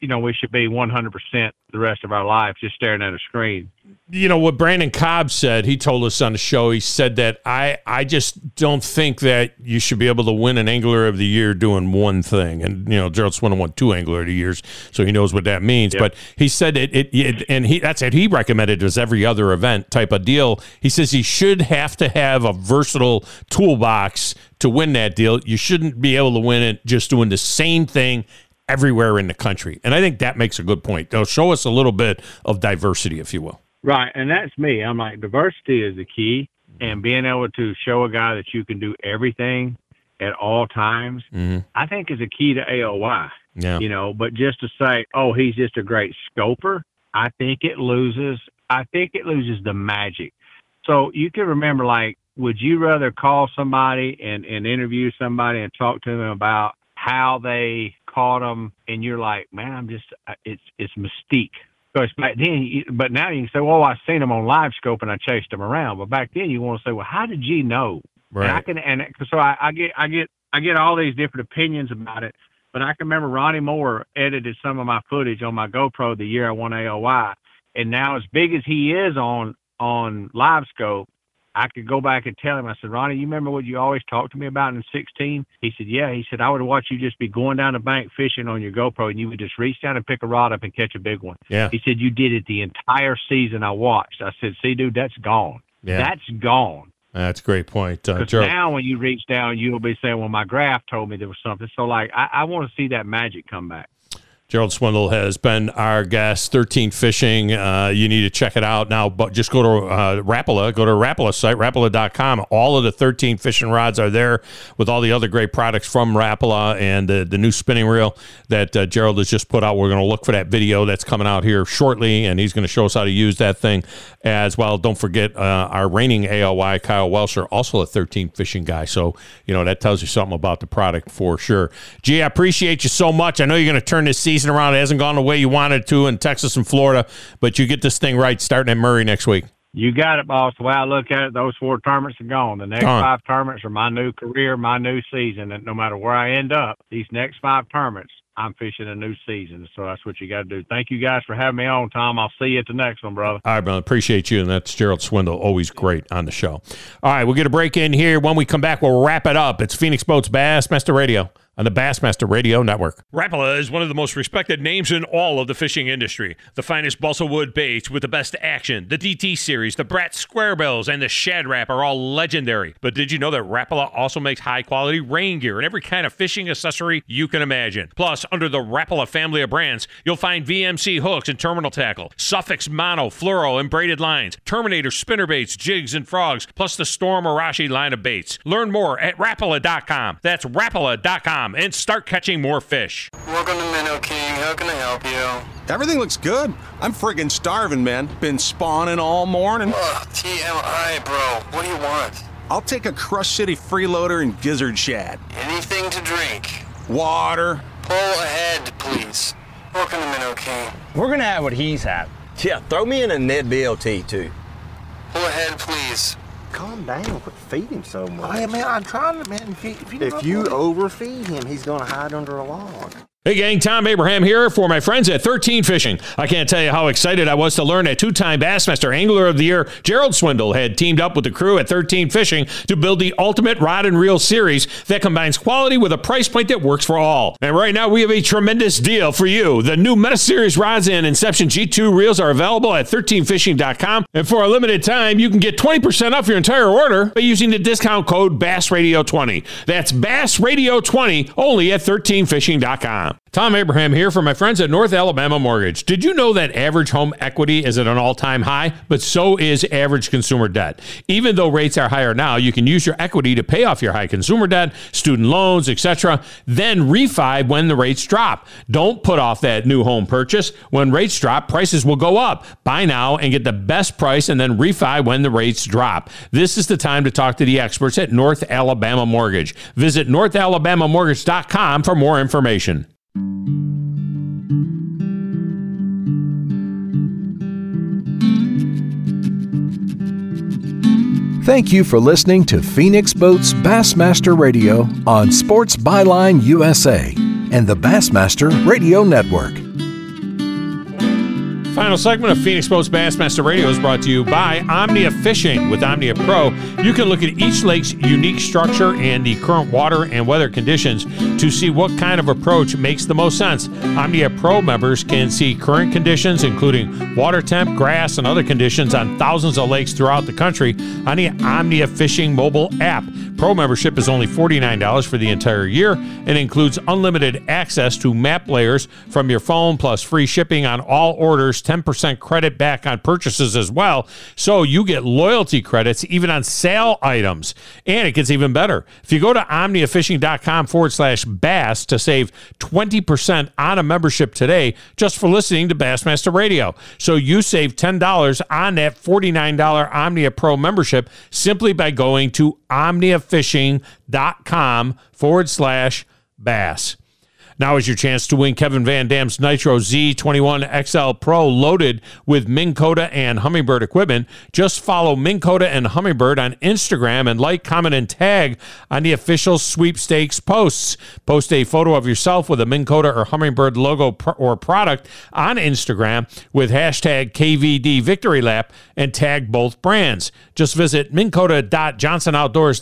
S16: be 100% the rest of our life just staring at a screen.
S2: You know, what Brandon Cobb said, he told us on the show, he said that I just don't think that you should be able to win an Angler of the Year doing one thing. And, you know, Gerald Swindle won 2 Angler of the Years, so he knows what that means. Yep. But he said that's it. He recommended it as every other event type of deal. He says he should have to have a versatile toolbox to win that deal. You shouldn't be able to win it just doing the same thing everywhere in the country. And I think that makes a good point. They'll show us a little bit of diversity, if you will.
S16: Right, and that's me. I'm like, diversity is the key, and being able to show a guy that you can do everything at all times, I think is a key to AOY.
S2: Yeah.
S16: You know, but just to say, oh, he's just a great scoper, I think it loses the magic. So you can remember, like, would you rather call somebody and interview somebody and talk to them about how they caught them, and you're like, man, it's mystique. Because back then, but now you can say, well, I seen them on live scope and I chased them around. But back then, you want to say, well, how did you know?
S2: Right.
S16: So I get all these different opinions about it. But I can remember Ronnie Moore edited some of my footage on my GoPro the year I won AOY, and now as big as he is on live scope, I could go back and tell him, I said, Ronnie, you remember what you always talked to me about in 16? He said, yeah. He said, I would watch you just be going down the bank fishing on your GoPro, and you would just reach down and pick a rod up and catch a big one.
S2: Yeah.
S16: He said, you did it the entire season I watched. I said, see, dude, that's gone.
S2: Yeah.
S16: That's gone.
S2: That's a great point.
S16: Because now when you reach down, you'll be saying, well, my graph told me there was something. So, like, I want to see that magic come back.
S2: Gerald Swindle has been our guest. 13 Fishing. You need to check it out now. But just go to Rapala. Go to Rapala's site, Rapala.com. All of the 13 fishing rods are there with all the other great products from Rapala and the new spinning reel that Gerald has just put out. We're going to look for that video that's coming out here shortly, and he's going to show us how to use that thing as well. Don't forget our reigning ALY, Kyle Welsher, also a 13 Fishing guy. So, that tells you something about the product for sure. Gee, I appreciate you so much. I know you're going to turn this season around. It hasn't gone the way you wanted to in Texas and Florida, but you get this thing right starting at Murray next week.
S16: You got it, boss. The way I look at it, those 4 tournaments are gone. The next 5 tournaments are my new career, my new season. And no matter where I end up, these next 5 tournaments, I'm fishing a new season. So that's what you got to do. Thank you guys for having me on, Tom. I'll see you at the next one, brother.
S2: All right, brother. Appreciate you. And that's Gerald Swindle. Always great on the show. All right, we'll get a break in here. When we come back, we'll wrap it up. It's Phoenix Boats Bassmaster Radio on the Bassmaster Radio Network. Rapala is one of the most respected names in all of the fishing industry. The finest balsa wood baits with the best action, the DT series, the Brat Square Bills, and the Shad Rap are all legendary. But did you know that Rapala also makes high-quality rain gear and every kind of fishing accessory you can imagine? Plus, under the Rapala family of brands, you'll find VMC hooks and terminal tackle, Suffix mono, fluoro, and braided lines, Terminator spinner baits, jigs, and frogs, plus the Storm Arashi line of baits. Learn more at Rapala.com. That's Rapala.com. And start catching more fish.
S6: Welcome to Minnow King. How can I help you?
S7: Everything looks good. I'm friggin' starving, man. Been spawning all morning.
S6: Ugh, TMI, bro. What do you want?
S7: I'll take a Crush City freeloader and gizzard shad.
S6: Anything to drink?
S7: Water.
S6: Pull ahead, please. Welcome to Minnow King.
S9: We're gonna have what he's having. Yeah, throw me in a Ned BLT, too.
S6: Pull ahead, please.
S8: Calm down. Quit feeding so much.
S9: Hey, man, I'm trying to, man.
S8: If you overfeed him, he's going to hide under a log.
S2: Hey gang, Tom Abraham here for my friends at 13 Fishing. I can't tell you how excited I was to learn that 2-time Bassmaster Angler of the Year Gerald Swindle had teamed up with the crew at 13 Fishing to build the ultimate rod and reel series that combines quality with a price point that works for all. And right now we have a tremendous deal for you. The new Meta Series rods and Inception G2 reels are available at 13fishing.com. And for a limited time, you can get 20% off your entire order by using the discount code BassRadio20. That's BassRadio20 only at 13fishing.com. Tom Abraham here for my friends at North Alabama Mortgage. Did you know that average home equity is at an all-time high? But so is average consumer debt. Even though rates are higher now, you can use your equity to pay off your high consumer debt, student loans, etc., then refi when the rates drop. Don't put off that new home purchase. When rates drop, prices will go up. Buy now and get the best price and then refi when the rates drop. This is the time to talk to the experts at North Alabama Mortgage. Visit NorthAlabamaMortgage.com for more information.
S1: Thank you for listening to Phoenix Boats Bassmaster Radio on Sports Byline USA and the Bassmaster Radio Network.
S2: Final segment of Phoenix Boats Bassmaster Radio is brought to you by Omnia Fishing. With Omnia Pro, you can look at each lake's unique structure and the current water and weather conditions to see what kind of approach makes the most sense. Omnia Pro members can see current conditions, including water temp, grass, and other conditions on thousands of lakes throughout the country on the Omnia Fishing mobile app. Pro membership is only $49 for the entire year and includes unlimited access to map layers from your phone, plus free shipping on all orders, 10% credit back on purchases as well. So you get loyalty credits even on sale items. And it gets even better. If you go to omniafishing.com/bass to save 20% on a membership today just for listening to Bassmaster Radio. So you save $10 on that $49 Omnia Pro membership simply by going to omniafishing.com/bass. Now is your chance to win Kevin Van Dam's Nitro Z21 XL Pro loaded with Minn Kota and Humminbird equipment. Just follow Minn Kota and Humminbird on Instagram and like, comment, and tag on the official sweepstakes posts. Post a photo of yourself with a Minn Kota or Humminbird logo or product on Instagram with hashtag KVD Victory Lap and tag both brands. Just visit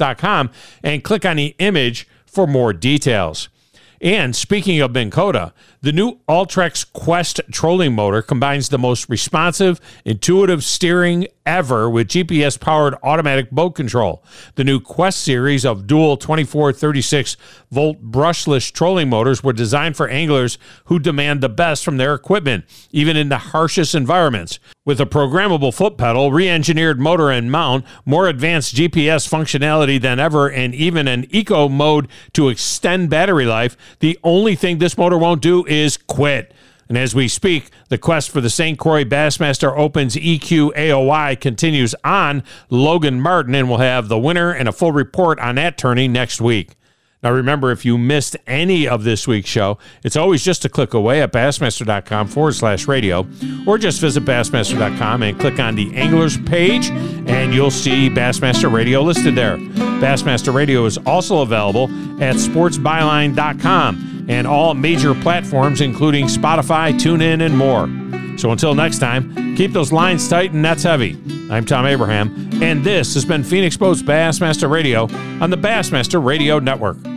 S2: minnkota.johnsonoutdoors.com and click on the image for more details. And speaking of Minn Kota, The new Ultrex Quest trolling motor combines the most responsive, intuitive steering ever with GPS-powered automatic boat control. The new Quest series of dual 24-36-volt brushless trolling motors were designed for anglers who demand the best from their equipment, even in the harshest environments. With a programmable foot pedal, re-engineered motor and mount, more advanced GPS functionality than ever, and even an eco mode to extend battery life, the only thing this motor won't do is quit. And as we speak, the quest for the St. Croix Bassmaster Open's EQ AOI continues on Logan Martin, and we'll have the winner and a full report on that tourney next week. Now remember, if you missed any of this week's show, it's always just a click away at bassmaster.com/radio, or just visit bassmaster.com and click on the Anglers page, and you'll see Bassmaster Radio listed there. Bassmaster Radio is also available at sportsbyline.com and all major platforms, including Spotify, TuneIn, and more. So until next time, keep those lines tight and nets heavy. I'm Tom Abraham, and this has been Phoenix Boats Bassmaster Radio on the Bassmaster Radio Network.